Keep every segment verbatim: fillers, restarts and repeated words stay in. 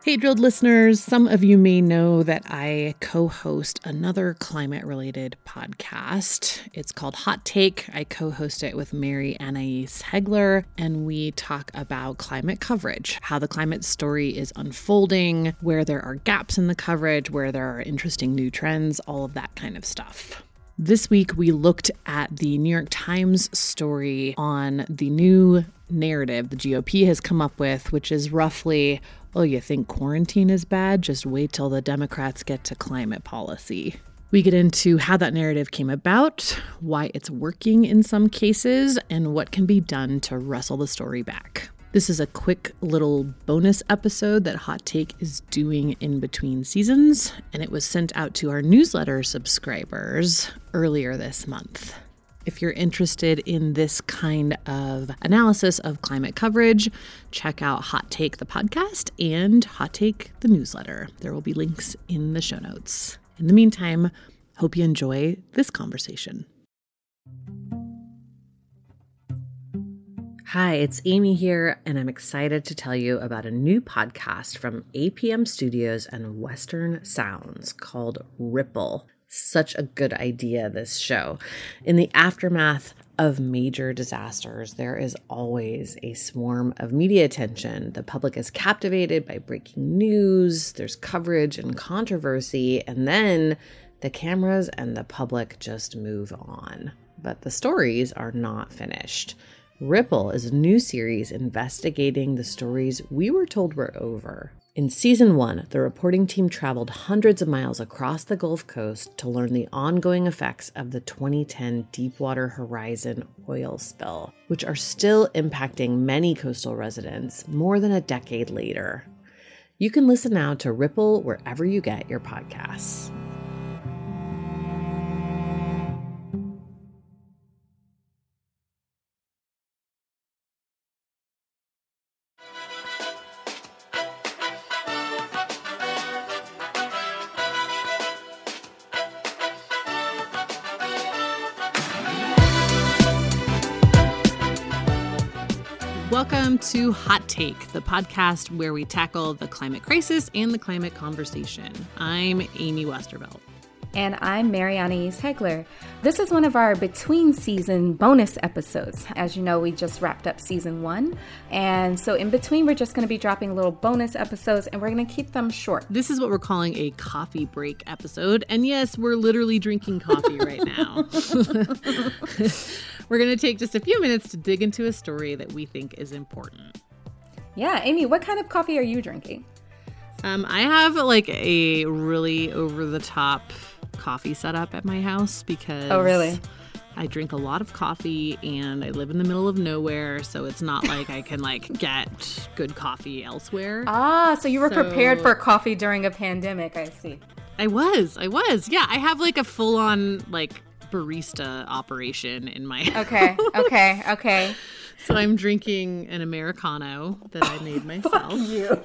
Hey, Drilled listeners, some of you may know that I co-host another climate-related podcast. It's called Hot Take. I co-host it with Mary Anais Hegler, and we talk about climate coverage, how the climate story is unfolding, where there are gaps in the coverage, where there are interesting new trends, all of that kind of stuff. This week, we looked at the New York Times story on the new narrative the G O P has come up with, which is roughly, oh, you think quarantine is bad? Just wait till the Democrats get to climate policy. We get into how that narrative came about, why it's working in some cases, and what can be done to wrestle the story back. This is a quick little bonus episode that Hot Take is doing in between seasons, and it was sent out to our newsletter subscribers earlier this month. If you're interested in this kind of analysis of climate coverage, check out Hot Take the podcast and Hot Take the newsletter. There will be links in the show notes. In the meantime, hope you enjoy this conversation. Hi, it's Amy here, and I'm excited to tell you about a new podcast from A P M Studios and Western Sounds called Ripple. Such a good idea, this show. In the aftermath of major disasters, there is always a swarm of media attention. The public is captivated by breaking news, there's coverage and controversy, and then the cameras and the public just move on. But the stories are not finished. Ripple is a new series investigating the stories we were told were over. In season one, the reporting team traveled hundreds of miles across the Gulf Coast to learn the ongoing effects of the twenty ten Deepwater Horizon oil spill, which are still impacting many coastal residents more than a decade later. You can listen now to Ripple wherever you get your podcasts. Welcome to Hot Take, the podcast where we tackle the climate crisis and the climate conversation. I'm Amy Westervelt. And I'm Mary Anais Hegler. This is one of our between-season bonus episodes. As you know, we just wrapped up season one. And so in between, we're just going to be dropping little bonus episodes, and we're going to keep them short. This is what we're calling a coffee break episode. And yes, we're literally drinking coffee right now. We're going to take just a few minutes to dig into a story that we think is important. Yeah, Amy, what kind of coffee are you drinking? Um, I have like a really over-the-top coffee setup at my house because oh really I drink a lot of coffee and I live in the middle of nowhere, so it's not like I can like get good coffee elsewhere. Ah, so you were so, prepared for coffee during a pandemic. I see. I was I was yeah I have like a full-on like barista operation in my house. Okay okay okay So I'm drinking an Americano that I made myself. Fuck you.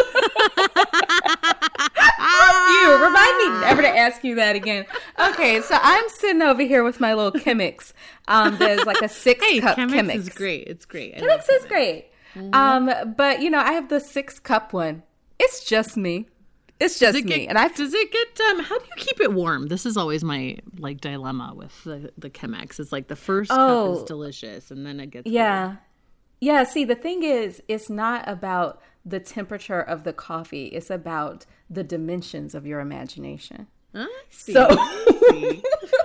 You remind me never to ask you that again. Okay, so I'm sitting over here with my little Chemex. Um, there's like a six hey, cup Chemex. Chemex. is great. It's great. Chemex is great. Mm-hmm. Um, but you know, I have the six cup one. It's just me. It's just me. Get, and I does it get? Um, how do you keep it warm? This is always my like dilemma with the the Chemex. It's like the first oh, cup is delicious, and then it gets yeah, cold. yeah. See, the thing is, it's not about the temperature of the coffee. It's about the dimensions of your imagination. I see. So I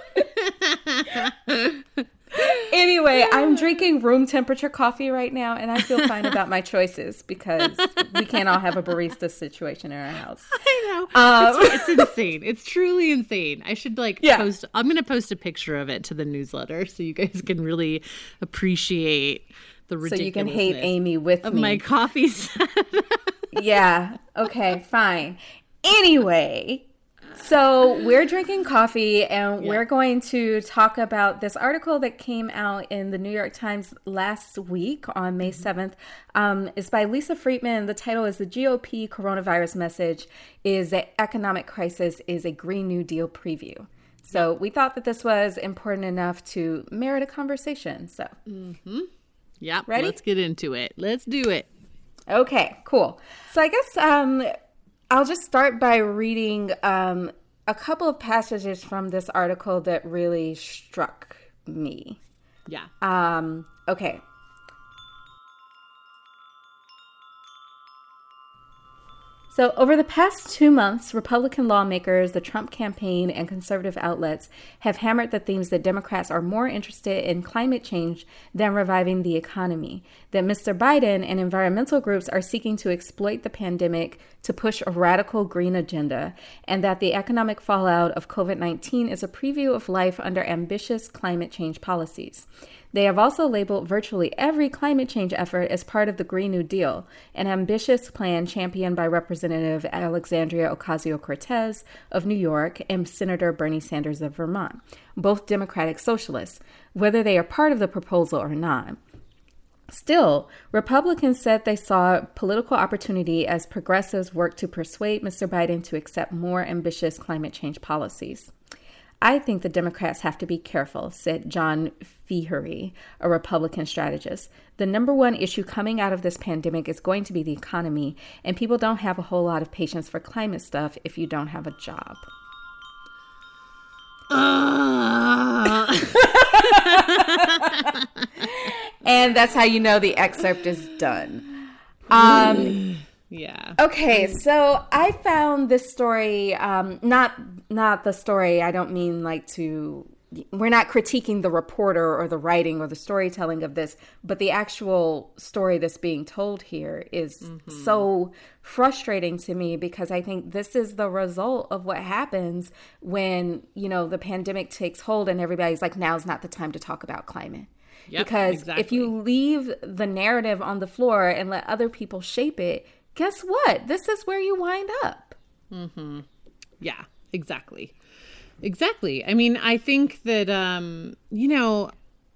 see. Anyway, I'm drinking room temperature coffee right now, and I feel fine about my choices because we can't all have a barista situation in our house. I know. Um, it's, it's insane. It's truly insane. I should like yeah. post. I'm going to post a picture of it to the newsletter so you guys can really appreciate the ridiculousness. So you can hate Amy with of me. My coffee set. Yeah. Okay, fine. Anyway, so we're drinking coffee and yeah. we're going to talk about this article that came out in the New York Times last week on May seventh. Um, it's by Lisa Friedman. The title is "The G O P Coronavirus Message is that Economic Crisis is a Green New Deal Preview." So we thought that this was important enough to merit a conversation. So, mm-hmm. yeah, ready? Let's get into it. Let's do it. Okay, cool. So I guess um, I'll just start by reading um, a couple of passages from this article that really struck me. Yeah. Um, okay. So over the past two months, Republican lawmakers, the Trump campaign, and conservative outlets have hammered the themes that Democrats are more interested in climate change than reviving the economy, that Mister Biden and environmental groups are seeking to exploit the pandemic to push a radical green agenda, and that the economic fallout of COVID nineteen is a preview of life under ambitious climate change policies. They have also labeled virtually every climate change effort as part of the Green New Deal, an ambitious plan championed by Representative Alexandria Ocasio-Cortez of New York and Senator Bernie Sanders of Vermont, both Democratic socialists, whether they are part of the proposal or not. Still, Republicans said they saw political opportunity as progressives worked to persuade Mister Biden to accept more ambitious climate change policies. I think the Democrats have to be careful, said John Feehery, a Republican strategist. The number one issue coming out of this pandemic is going to be the economy, and people don't have a whole lot of patience for climate stuff if you don't have a job. Uh. And that's how you know the excerpt is done. Um, yeah. Okay, so I found this story, um, not not the story, I don't mean like to, we're not critiquing the reporter or the writing or the storytelling of this, but the actual story that's being told here is mm-hmm. so frustrating to me, because I think this is the result of what happens when, you know, the pandemic takes hold and everybody's like, now's not the time to talk about climate. Yep, because exactly. If you leave the narrative on the floor and let other people shape it, guess what? This is where you wind up. Mm-hmm. Yeah, exactly. Exactly. I mean, I think that, um, you know,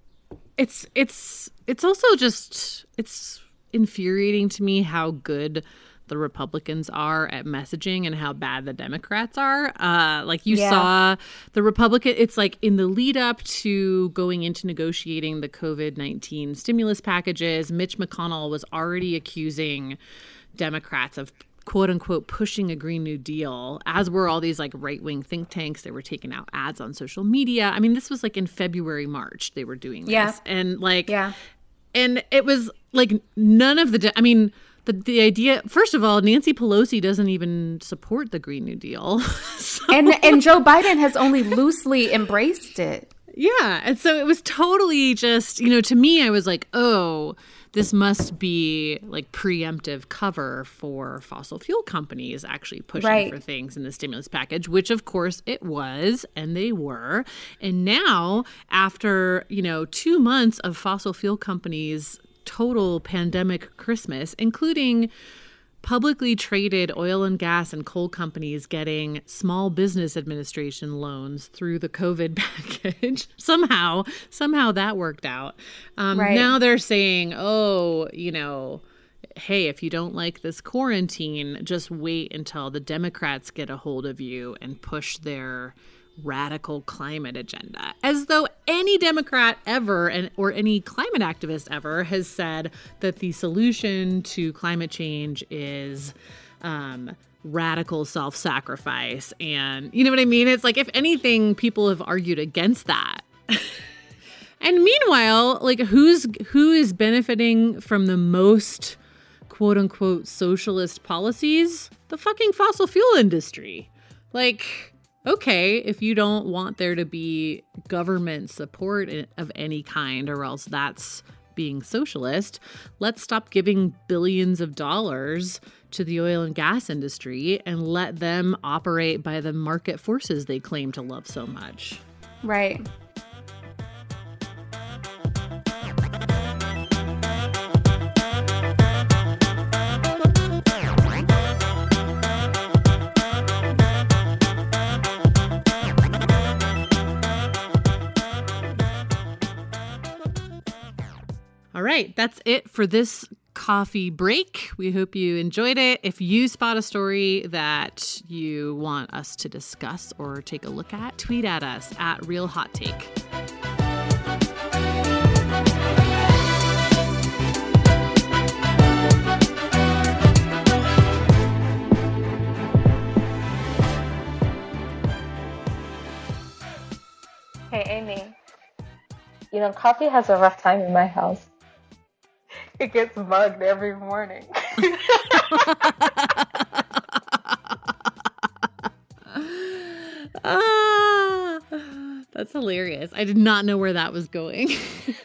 it's, it's, it's also just, it's infuriating to me how good the Republicans are at messaging and how bad the Democrats are. Uh, like you yeah. saw the Republican, it's like in the lead up to going into negotiating the COVID nineteen stimulus packages, Mitch McConnell was already accusing Democrats of quote unquote pushing a Green New Deal, as were all these like right wing think tanks. They were taking out ads on social media. I mean, this was like in February, March, they were doing this. Yeah. And like, yeah. and it was like none of the, de- I mean, the, the idea, first of all, Nancy Pelosi doesn't even support the Green New Deal. so, and, and Joe Biden has only loosely embraced it. Yeah. And so it was totally just, you know, to me, I was like, oh, this must be like preemptive cover for fossil fuel companies actually pushing right. for things in the stimulus package, which of course it was, and they were. And now after, you know, two months of fossil fuel companies' total pandemic Christmas, including publicly traded oil and gas and coal companies getting Small Business Administration loans through the COVID package. somehow, somehow that worked out. Um, right. Now they're saying, oh, you know, hey, if you don't like this quarantine, just wait until the Democrats get a hold of you and push their radical climate agenda, as though any Democrat ever and or any climate activist ever has said that the solution to climate change is um, radical self-sacrifice. And you know what I mean? It's like, if anything, people have argued against that. And meanwhile, like who's who is benefiting from the most quote unquote socialist policies? The fucking fossil fuel industry. Like, okay, if you don't want there to be government support of any kind, or else that's being socialist, let's stop giving billions of dollars to the oil and gas industry and let them operate by the market forces they claim to love so much. Right. All right, that's it for this coffee break. We hope you enjoyed it. If you spot a story that you want us to discuss or take a look at, tweet at us at Real Hot Take. Hey, Amy. You know, coffee has a rough time in my house. It gets mugged every morning. Ah, that's hilarious. I did not know where that was going.